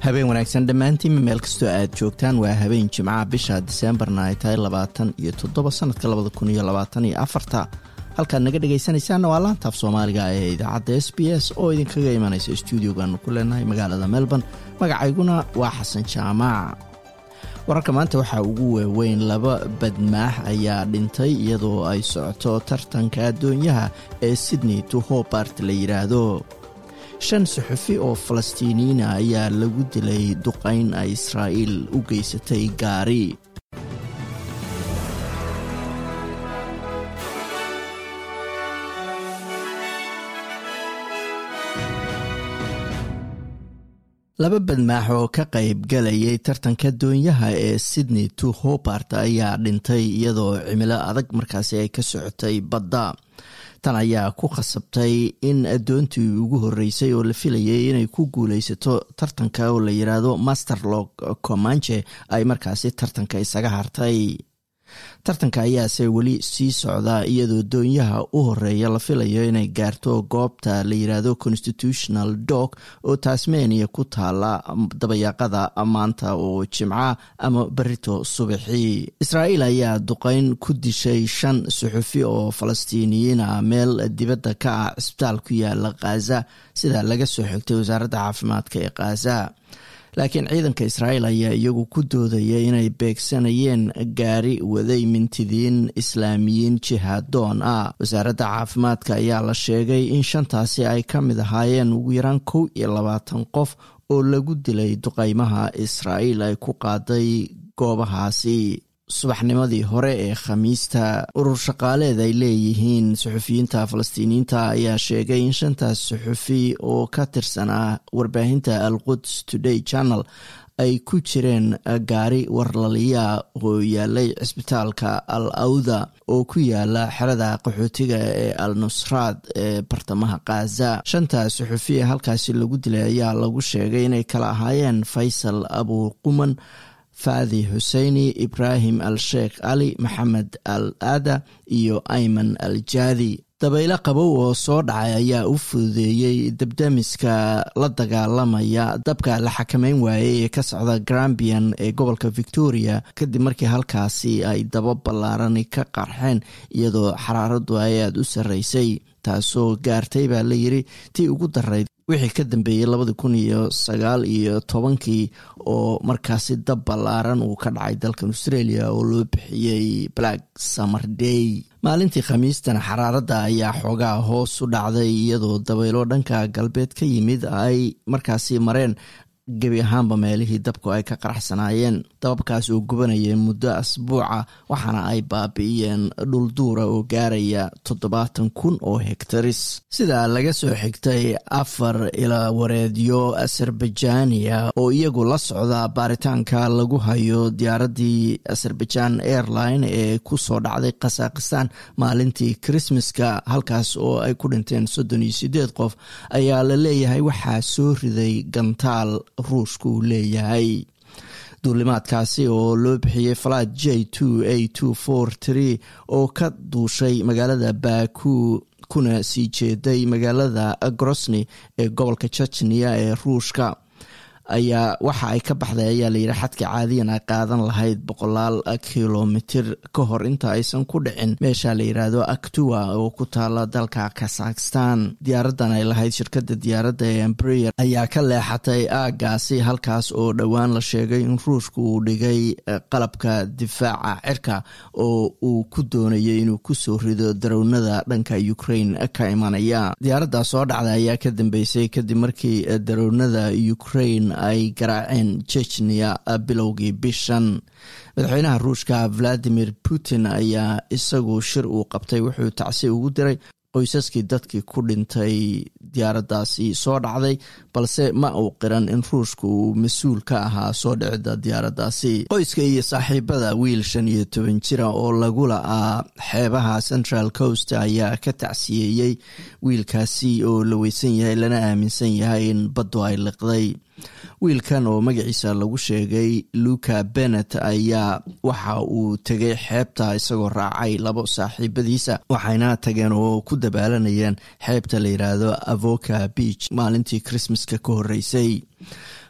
habeen wanaagsan dhammaantiin meel kastoo aad joogtaan waa habeen jimcaha bisha Diseembarna ay tahay 27 sanadka 2024 halkaad naga dhagaysanaysaan waa laanta af Soomaaliga ee idaacadda SBS oo idinkaga imanaysa stuudiogan ku leenahay magaalada Melbourne. magacayguna waa Xasan Jaamac. wararka maanta waxaa ugu weyn laba badmaax ayaa dhintay iyadoo ay socoto tartanka adduunyaha ee Sydney to Hobart la yiraahdo. 5 suxufi oo Falastiiniyiin ayaa lagu dilay duqeyn ay Israa'iil u geysatay gaari. laba badmaax oo ka qayb galayay tartanka adduunyaha ee Sydney to Hobart ayaa dhintay iyadoo cimilo adag markaasi ay ka socotay badda. tan ayaa ku khasabtay in adoontii ugu horeysay oo la filayay inay ku guuleysato tartanka oo la yiraahdo Masterlog Comanche ay markaasi tartanka isaga hartay. tartanka ayaase weli sii socda iyadoo doonyaha u horeeya la filayo inay gaarto goobta la yiraahdo Constitutional Dock oo Tasmania ku taala dabayaaqada maanta oo Jimca ama berito subaxii. Israa'iil ayaa duqeyn ku dishay 5 suxufi oo Falastiiniyiin ah meel dibadda ka ah isbitaal ku yaala Gaza sida laga soo xigtay wasaaradda caafimaadka ee Gaza. laakiin ciidanka Israa'iil ayaa iyagu ku doodayay inay beegsanayeen gaari waday mintidiin islaamiyiin jihaadoon ah. wasaaradda caafimaadka ayaa la sheegay in 5taasi ay ka mid ahaayeen ugu yaraan 21 qof oo lagu dilay duqeymaha Israa'iil ay ku qaaday goobahaasi. subaxnimadii hore ee Khamiista urur shaqaaleed ay leeyihiin suxufiyiinta Falastiiniyiinta ayaa sheegay in 5taas suxufi oo ka tirsanaa warbaahinta Al-Quds Today Channel ay ku jireen gaari warlaliya oo yaalay cisbitaalka Al-Awda oo ku yaala xerada qaxootiga ee Al-Nusraad ee bartamaha Gaza. 5taas suxufi halkaasi lagu dilay ayaa lagu sheegay inay kala ahaayeen Faysal Abu Quman, Fadi Husseini, Ibrahim Al-Sheikh Ali, Maxamed Al-Ada iyo Ayman Al-Jadi. dabaylo qabow oo soo dhacay ayaa u fududeeyay dabdamiska la dagaalamaya dabka la xakameyn waayay ee ka socda Grampian ee gobolka Victoria kadib markii halkaasi ay daba ballaaran ka qarxeen iyadoo xaraaradu ay aad u sareysay taasoo gaartay baa la yiri tii ugu darayd wixii ka dambeeyay 2019 oo markaasi dab ballaaran uu ka dhacay dalka Australia oo loo bixiyay Black Summer Day. maalintii Khamiistana xaraarada ayaa xoogaa hoos u dhacday iyadoo dabaylo dhanka galbeed ka yimid ay markaasi mareen gebi ahaanba meelihii dabku ay ka qaraxsanaayeen. dababkaas oo gubanayay muddo asbuuca waxaana ay baabi'iyeen dhul duura oo gaaraya 70,000 oo hektaris. sida laga soo xigtay 4 ila wareedyo Azerbaijaaniya oo iyagu la socda baaritaanka lagu hayo diyaaradii Azerbaijan Airline ee ku soo dhacday Kazakhstan maalintii Christmaska halkaas oo ay ku dhinteen 38 qof ayaa la leeyahay waxaa soo riday gantaal ruushku leeyahay. duulimaadkaasi oo loo bixiyay flight J2A243 oo ka duushay magaalada Baku kuna sii jeeday magaalada Grozny ee gobolka Chechnya ee Ruushka ayaa waxa ay ka baxday ayaa la yiri xadka caadiyan ay qaadan lahayd 100 kilomitir ka hor inta aysan ku dhicin meesha la yiraahdo Aktua oo ku taala dalka Kazakhstan. diyaaradan ay lahayd shirkadda diyaaradda ee Embraer ayaa ka leexatay aagaasi halkaas oo dhowaan la sheegay in Ruushku uu dhigay qalabka difaaca cirka oo uu ku doonayay inuu ku soo rido daroonada dhanka Ukraine ka imanaya. diyaaradda soo dhacday ayaa ka dambeysay kadib markii daroonada Ukraine ay garaaceen Chechnya bilowgii bishan. madaxweynaha Ruushka Vladimir Putin ayaa isagu shir uu qabtay wuxuu tacsi ugu diray qoysaskii dadkii ku dhintay diyaaraddaasi soo dhacday balse ma uu qiran in Ruushku uu mas-uul ka ahaa soo dhicida diyaaraddaasi. qoyska iyo saaxiibada wiil 15 jira oo lagu la'aa xeebaha Central Coast ayaa ka tacsiyeeyay wiilkaasi oo la weysan yahay lana aaminsan yahay in baddu ay liqday. wiilkan oo magaciisa lagu sheegay Luca Bennett ayaa waxa uu tegay xeebta isagoo raacay 2 saaxiibadiisa waxayna tageen oo ku dabaalanayeen xeebta la yiraahdo Avoca Beach maalintii Christmaska ka horeysay.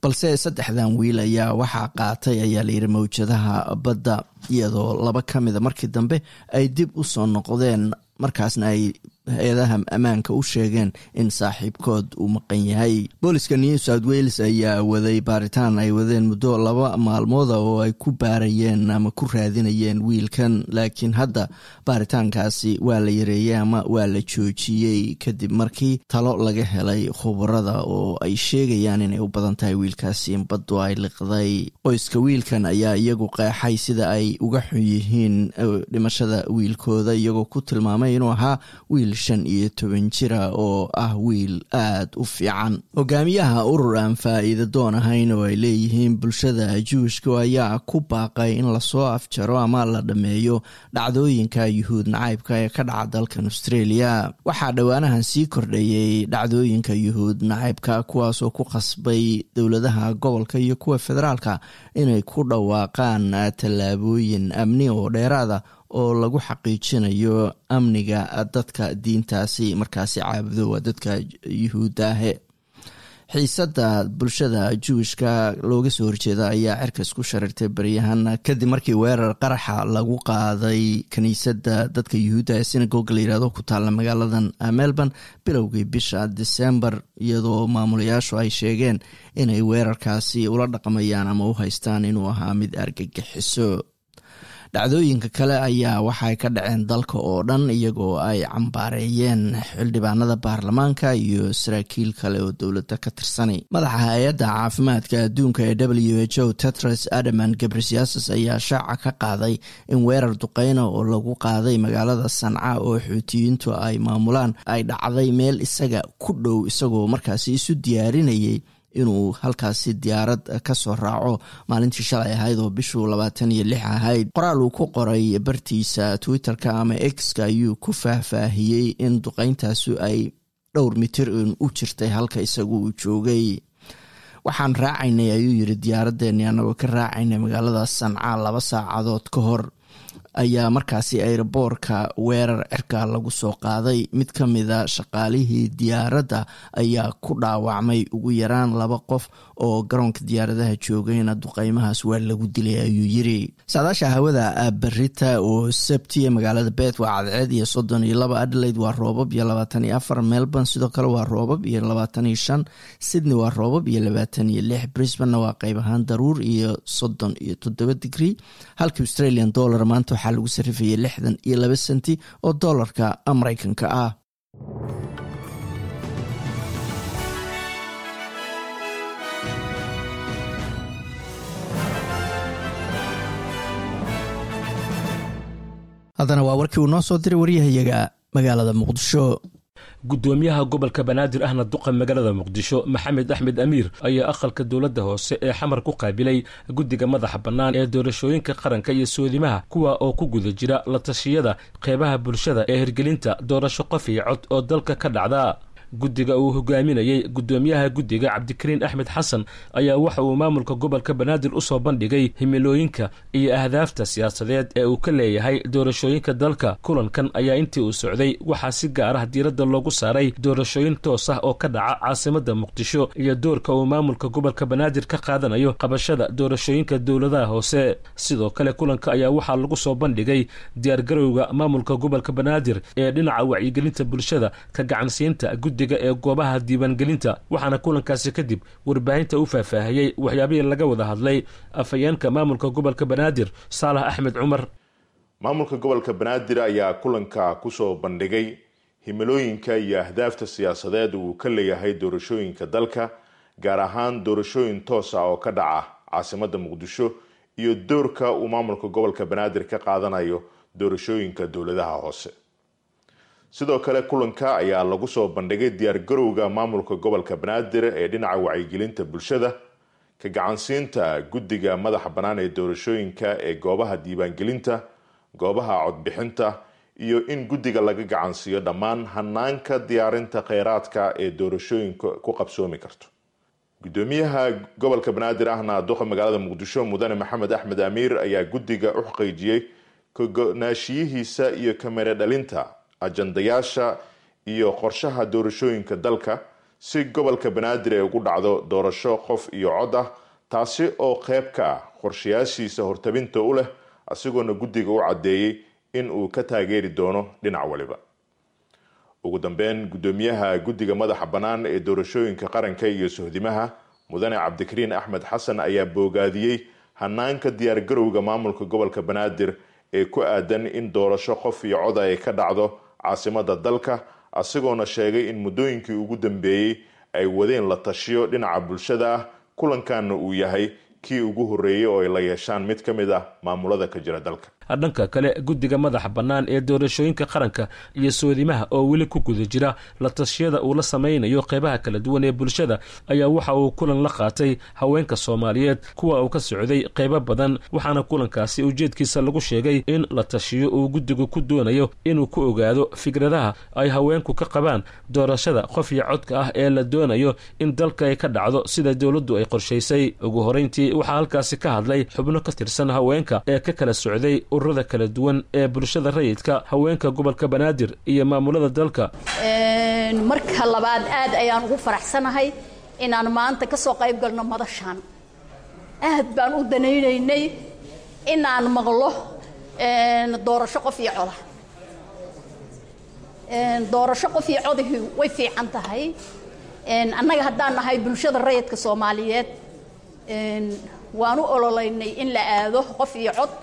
balse 3 wiil ayaa waxaa qaatay ayaa layidhi mawjadaha badda, iyadoo 2 ka mida markii dambe ay dib u soo noqdeen, markaasna ay hay-adaha ammaanka u sheegeen in saaxiibkood uu maqan yahay. booliska New South Wales ayaa waday baaritaan ay wadeen muddo 2 maalmooda oo ay ku baarayeen ama ku raadinayeen wiilkan, laakiin hadda baaritaankaasi waa la yareeyey ama waa la joojiyey kadib markii talo laga helay khubarada oo ay sheegayaan inay u badan tahay wiilkaasi in baddu ay liqday. qoyska wiilkan ayaa iyagu qeexay sida ay uga xun yihiin dhimashada wiilkooda, iyagoo ku tilmaamay inuu ahaa wiil 15 jira oo ah wiil aad u fiican. hogaamiyaha urur aan faa'iido doon ahayn oo ay leeyihiin bulshada Juushka ayaa ku baaqay in lasoo afjaro ama la dhameeyo dhacdooyinka yuhuud nacaybka ee ka dhaca dalkan Australia. waxaa dhowaanahan sii kordhayay dhacdooyinka yuhuud nacaybka, kuwaasoo ku qasbay dowladaha gobolka iyo kuwa federaalka inay ku dhawaaqaan tallaabooyin amni oo dheeraada oo lagu xaqiijinayo amniga dadka diintaasi markaasi caabudo, waa dadka yuhuudda ah. xiisada bulshada Juushka looga soo horjeeda ayaa cirkas ku sharirtay baryahan kadib markii weerar qaraxa lagu qaaday kaniisadda dadka yuhuudda ee synagogue la yiraahdo ku taalla magaaladan Melbourne bilowgii bisha December, iyadoo maamulayaashu ay sheegeen inay weerarkaasi ula dhaqmayaan ama u haystaan inuu ahaa mid argagixiso. dhacdooyinka kale ayaa waxay ka dhaceen dalka oo dhan, iyagoo ay cambaareeyeen xildhibaanada baarlamaanka iyo saraakiil kale oo dowladda ka tirsanay. madaxa hay-adda caafimaadka adduunka ee WHO Tedros Adhanom Ghebreyesus ayaa shaaca ka qaaday in weerar duqeyna oo lagu qaaday magaalada Sanca oo xuutiyiintu ay maamulaan ay dhacday meel isaga ku dhow, isagoo markaasi isu diyaarinayay inuu halkaasi diyaarad ka soo raaco maalintii shalay ahayd oo bishu 26 ahayd. qoraal uu ku qoray bartiisa Twitterka ama X-ka ayuu ku faahfaahiyey in duqeyntaasi ay dhowr mitir u jirtay halka isagu uu joogay. waxaan raacaynay ayuu yiri diyaaraddeeni anagoo ka raacaynay magaalada Sanca 2 saacadood ka hor ayaa markaasi aeroboorka weerar cirka lagu soo qaaday. mid ka mida shaqaalihii diyaaradda ayaa ku dhaawacmay, ugu yaraan 2 qof oo garoonka diyaaradaha joogayna duqeymahaas waa lagu dilay ayuu yiri. saadaasha hawada berita oo sabti magaalada Perth waa cadceed iyo 32, Adelaide waa roobab iyo 24, Melbourne sidoo kale waa roobab iyo 25, Sydney waa roobab iyo 26, Brisbane waa qayb ahaan daruur iyo 37 degree, halka Australian dollar maanta waxaa lagu sarrifayay 62 senti oo doolarka Mareykanka ah. haddana waa warkii uu noo soo diray waryahayaga magaalada Muqdisho. gudoomiyaha gobolka Banaadir ahna duqa magaalada Muqdisho Maxamed Axmed Amiir ayaa aqalka dowladda hoose ee xamar ku qaabilay guddiga madaxa bannaan ee doorashooyinka qaranka iyo soodimaha, kuwa oo ku guda jira la tashiyada qeybaha bulshada ee hirgelinta doorasho qof iyo cod oo dalka ka dhacda. guddiga uu hogaaminayay gudoomiyaha guddiga Cabdikariin Axmed Xasan ayaa waxa uu maamulka gobolka Banaadir u soo bandhigay himilooyinka iyo ahdaafta siyaasadeed ee uu ka leeyahay doorashooyinka dalka. kulankan ayaa intii uu socday waxaa si gaar ah diiradda loogu saaray doorashooyin toos ah oo ka dhaca caasimadda Muqdisho iyo doorka uu maamulka gobolka Banaadir ka qaadanayo qabashada doorashooyinka dowladaha hoose. sidoo kale kulanka ayaa waxaa lagu soo bandhigay diyaargarowga maamulka gobolka Banaadir ee dhinaca wacyigelinta bulshada, ka gacansiinta guddiga ee goobaha diiwaangelinta. waxaana kulankaasi kadib warbaahinta u faahfaahiyey waxyaabihii laga wada hadlay afhayeenka maamulka gobolka Banaadir Saalax Axmed Cumar. maamulka gobolka Banaadir ayaa kulanka kusoo bandhigay himilooyinka iyo ahdaafta siyaasadeed uu ka leeyahay doorashooyinka dalka, gaar ahaan doorashooyin toos ah oo ka dhaca caasimadda Muqdisho iyo doorka uu maamulka gobolka Banaadir ka qaadanayo doorashooyinka dowladaha hoose. sidoo kale kulanka ayaa lagu soo bandhigay diyaargarowga maamulka gobolka Banaadir ee dhinaca wacyigelinta bulshada, ka gacansiinta guddiga madaxa bannaan ee doorashooyinka ee goobaha diiwaangelinta, goobaha codbixinta, iyo in guddiga laga gacansiiyo dhammaan hanaanka diyaarinta kheyraadka ee doorashooyinka ku qabsoomi karto. gudoomiyaha gobolka Banaadir ahna duqa magaalada Muqdisho mudane Maxamed Axmed Amiir ayaa guddiga u xaqiijiyey ka go'naanshiyihiisa iyo kamera dhalinta ajandayaasha iyo qorshaha doorashooyinka dalka si gobolka banaadir ay ugu dhacdo doorasho qof iyo cod ah, taasi oo qayb ka ah qorshayaashiisa hortabinta u leh, asigoona guddiga u caddeeyey in uu ka taageeri doono dhinac waliba. ugu dambeyn, gudoomiyaha guddiga madaxa bannaan ee doorashooyinka qaranka iyo sohdimaha mudane cabdikariin axmed xasan ayaa boogaadiyey hanaanka diyaargarowga maamulka gobolka banaadir ee ku aadan in doorasho qof iyo cod ay ka dhacdo caasimada dalka, asigoona sheegay in muddooyinkii ugu dambeeyey ay wadeen la tashiyo dhinaca bulshada ah, kulankaana uu yahay kii ugu horreeyey oo ay la yeeshaan mid ka mid ah maamulada ka jira dalka. dhanka kale guddiga madaxa bannaan ee doorashooyinka qaranka iyo soodimaha oo weli ku guda jira la tashiyada uu la samaynayo qeybaha kala duwan ee bulshada ayaa waxa uu kulan la qaatay haweenka Soomaaliyeed kuwa uu ka socday qeybo badan, waxaana kulankaasi ujeedkiisa lagu sheegay in la tashiyo uu guddigu ku doonayo inuu ku ogaado fikradaha ay haweenku ka qabaan doorashada qof iyo codka ah ee la doonayo in dalka ay ka dhacdo sida dowladdu ay qorshaysay. ugu horeyntii waxaa halkaasi ka hadlay xubno ka tirsan haweenka ee ka kala socday ururada kala duwan ee bulshada rayidka, haweenka gobolka banaadir iyo maamulada dalka. marka labaad aad ayaan ugu faraxsanahay inaan maanta ka soo qayb galno madashaan. aad baan u danaynaynay inaan maqlo doorasho qof iyo cod. doorasho qof iyo cod way fiican tahay. annaga haddaan nahay bulshada rayidka Soomaaliyeed waan u ololeynay in la aado qof iyo cod.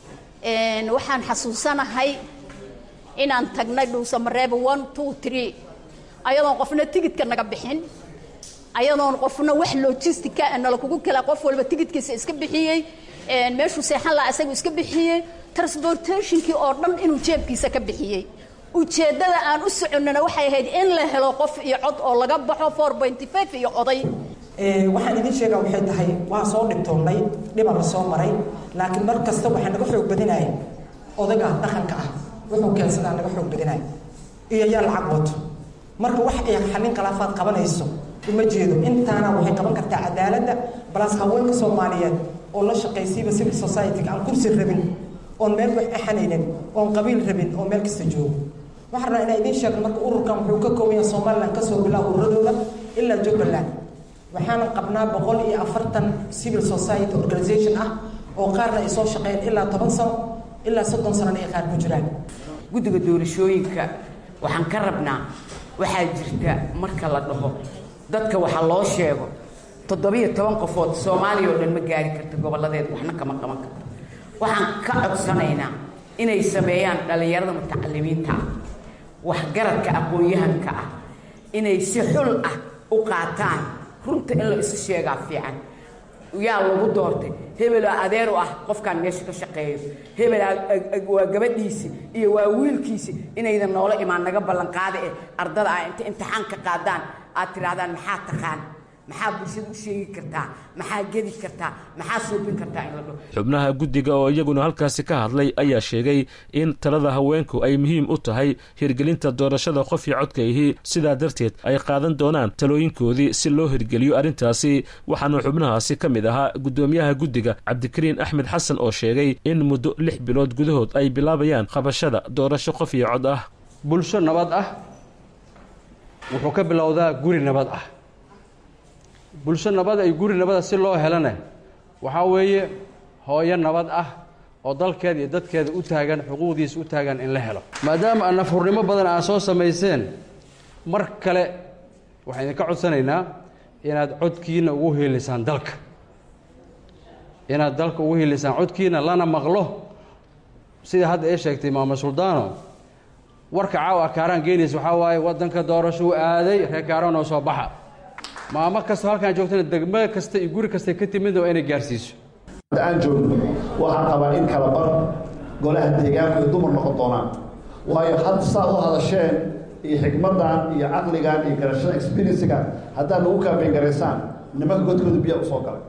waxaan xasuusanahay inaan tagnay Dhuusamareeb 1 2 3 ayadoon qofna tigidka naga bixin, ayadoon qofna wax logistic ah nala kugu kala qof walba tigidkiisa iska bixiyay, meeshuu seexan la asagu iska bixiyay, transportationkii oo dhan inuu jeebkiisa ka bixiyay. ujeedada aan u soconana waxay ahayd in la helo qof iyo cod oo laga baxo 4.5 iyo oday. waxaan idin sheegaa waxay tahay waa soo dhibtoonay dhiba la soo maray, laakiin mar kasta waxaan naga xoog badinay odaga dhaqanka ah wuxuu keensadaa naga xoog badinay iyo yaa lacag wato. marka wax ay xalin khilaafaad qabanayso uma jeedo intaana waxay qaban kartaa cadaaladda balaas haweenka Soomaaliyeed oo la shaqaysiiba civil society aan kursi rabin, oon meel wax axanaynin, oon qabiil rabin, oo meel kasta joogo. waxaan rabaa inaan idin sheego marka ururkan wuxuu ka kooban yahay Soomaaliland ka soo bilaabo ururadooda ilaa Jubbaland. waxaan qabnaa 140 civil society organization ah oo qaarna ay soo shaqeeyeen ilaa 10 sano ilaa 30 sano ay qaar ku jiraan. guddiga doorashooyinka waxaan ka rabnaa waxaa jirta marka la dhaho dadka waxa loo sheego 17 qofood Soomaaliya oo dhan ma gaari karto goboladeed waxna kama qaban karto. waxaan ka codsanaynaa inay sameeyaan dhalinyarada mutacalimiinta ah, waxgaradka aqoon-yahanka ah, inay si xul ah u qaataan runta in la isu sheegaa fiican. yaa lagu doortay hebel adeer ah qofkan meesha ka shaqeeyo, hebel waa gabadhiisi iyo waa wiilkiisi, inaydan noola imaan naga ballan qaada ee ardada ah inta imtixaan ka qaadaan aad tirahdaan maxaa taqaan, maxaa bulshada u sheegi kartaa, maxaa gedi kartaa, maxaa suubin kartaa in la dhaho. xubnaha guddiga oo iyaguna halkaasi ka hadlay ayaa sheegay in talada haweenku ay muhiim u tahay hirgelinta doorashada qof iyo codka ihi, sidaa darteed ay qaadan doonaan talooyinkoodii si loo hirgeliyo arrintaasi. waxaana xubnahaasi ka mid ahaa gudoomiyaha guddiga cabdikariin axmed xasan oo sheegay in muddo 6 bilood gudahood ay bilaabayaan qabashada doorasho qof iyo cod ah. bulsho nabad ah wuxuu ka bilowdaa guri nabad ah. bulsho nabad ay guri nabada si loo helana waxaa weeye hooyo nabad ah oo dalkeeda iyo dadkeeda u taagan, xuquuqdiisa u taagan in la helo. maadaama aan nafurnimo badan aan soo samayseen, mar kale waxaan idinka codsanaynaa inaad codkiina ugu heelaysaan dalka, inaad dalka ugu heelaysaan codkiina lana maqlo. sida hadda ay sheegtay maama Suldaano, warka caawa Kaaraan geynaysa waxaa waaye waddanka doorashuu aaday, reer Kaaraan oo soo baxa. maamo kasta halkaan joogtana degmo kasta iyo guri kasta ka timid waa inay gaarsiiso. aan joogno waxaan qabaa in kala bar golaha deegaanku ay dumar noqon doonaan, waayo had saa u hadasheen iyo xigmadan iyo caqligan iyo garashada experience-ga haddaad nagu kaambeyn garaysaan nimanka godkooda biyaa usoo galay.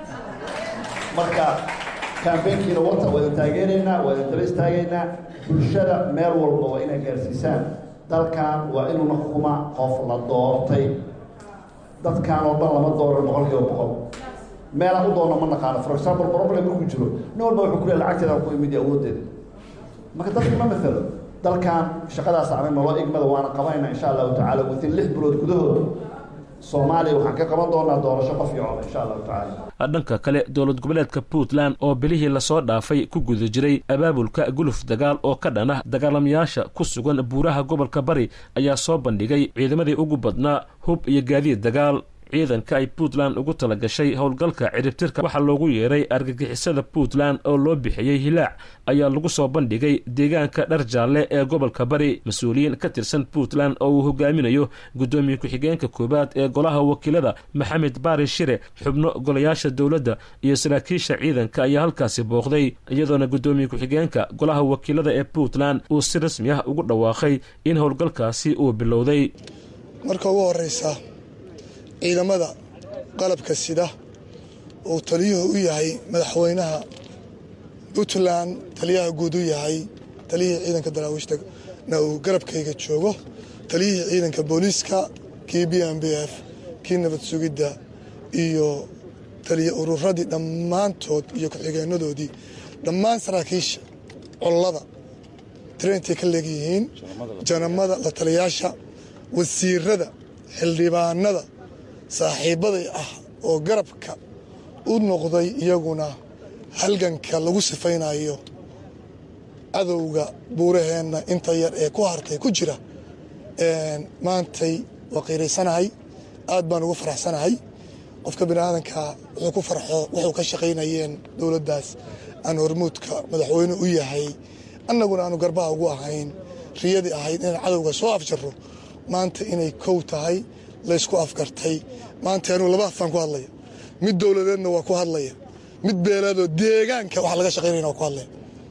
marka kaambeynkiina wata waa taageeraynaa, waa daba istaagaynaa. bulshada meel walba waa inay gaarsiisaan dalkan waa inuuna xukuma qof la doortay. dadkaan oo dhan lama dooran 100%. meela u doona ma naqaano. for example problem markuu jiro nin walba wuxuu ku leeyahay lacagteeda ku imid awoodeeda. marka dadka ma matalo dalkan shaqadaas aan nolo igmada waana qabanayna insha Allah taala within 6 bilood gudahood soomaaliya waxaan ka qaban doonaa doorasho qof iyo cod insha allahu tacaala. dhanka kale dowlad goboleedka Puntland oo bilihii lasoo dhaafay ku guda jiray abaabulka guluf dagaal oo ka dhana dagaalamayaasha ku sugan buuraha gobolka Bari ayaa soo bandhigay ciidamadii ugu badnaa hub iyo gaadiid dagaal. ciidanka ay Puntland ugu talagashay howlgalka ciribtirka waxa loogu yeeray argagixisada Puntland oo loo bixiyay Hilaac ayaa lagu soo bandhigay deegaanka Dharjaalle ee gobolka Bari. mas'uuliyiin ka tirsan Puntland oo uu hogaaminayo gudoomiye ku-xigeenka koobaad ee golaha wakiilada Maxamed Baari Shire, xubno golayaasha dowladda iyo saraakiisha ciidanka ayaa halkaasi booqday, iyadoona gudoomiye ku-xigeenka golaha wakiilada ee Puntland uu si rasmi ah ugu dhawaaqay in howlgalkaasi uu bilowday. marka ugu horeysa ciidamada qalabka sida oo taliyuhu u yahay madaxweynaha Puntland, taliyaha guud u yahay taliyihii ciidanka daraawiishna uu garabkayga joogo, taliyihii ciidanka booliiska, kii BMBF, kii nabad sugidda iyo taliya ururadii dhammaantood iyo ku-xigeenadoodii, dhammaan saraakiisha collada traintay ka leegyihiin, janamada la taliyaasha, wasiirada, xildhibaanada, saaxiibaday ah oo garabka u noqday iyaguna halganka lagu sifaynayo cadowga buuraheenna inta yar ee ku hartay ku jira. maantay waa qiiraysanahay, aad baan ugu faraxsanahay. qofka biniaadanka wuxuu ku farxo wuxuu ka shaqaynayeen dowladdaas aan hormuudka madaxweyne u yahay, annaguna aanu garbaha ugu ahayn, riyadii ahayd inaan cadowga soo afjarro maanta inay kow tahay, laysku afgartay. maanta anuu laba afaan ku hadlaya, mid dowladeedna waa ku hadlaya, mid beeleedoo deegaanka waxa laga shaqaynayna waa ku hadlaya.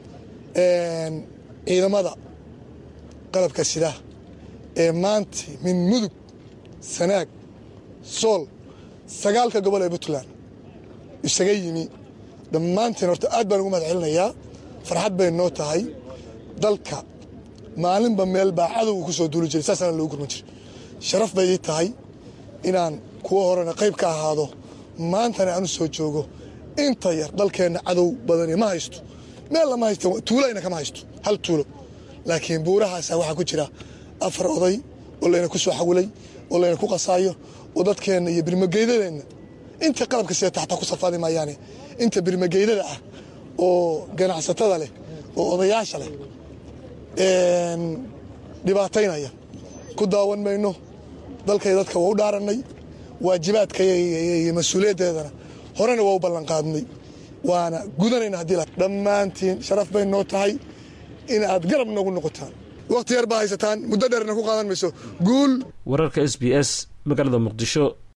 ciidamada qalabka sida ee maanta min mudug, sanaag, sool, 9 gobol ee Puntland isaga yimi dhammaanteen horta aad baan ugu mahad celinayaa. farxad bay noo tahay. dalka maalinba meel baa cadowga ku soo duuli jiray, saasana loogu gurman jiray. sharaf bay ii tahay inaan kuwa horena qayb ka ahaado, maantana aan u soo joogo. inta yar dalkeenna cadow badani ma haysto, meel lama haysto, tuulayna kama haysto, hal tuulo. laakiin buurahaasa waxaa ku jira 4 oday oo layna ku soo xawilay, oo layna ku qasaayo, oo dadkeenna iyo birmageydadeenna inta qalabka sida taxta ku safaadi maayaane, inta birmageydada ah oo ganacsatada leh oo odayaasha leh dhibaataynaya ku daawan mayno. dalkay dadka waa u dhaarannay, waajibaadka iyo mas-uuliyaddeedana horena waa u ballanqaadnay, waana gudanayna haddii dhammaantiin sharaf bay noo tahay in aad garab noogu noqotaan. waqti yar baa haysataan, muddo dheerna ku qaadan mayso. guul. wararka SBS magaalada Muqdisho.